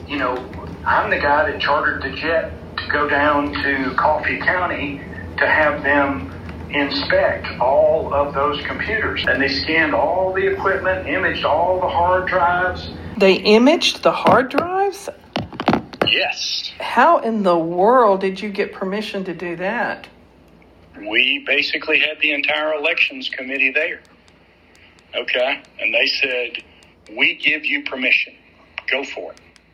I'm the guy that chartered the jet to go down to Coffee County to have them inspect all of those computers. And they scanned all the equipment, imaged all the hard drives. They imaged the hard drives? Yes. How in the world did you get permission to do that? We basically had the entire elections committee there. Okay? And they said, we give you permission. Go for it.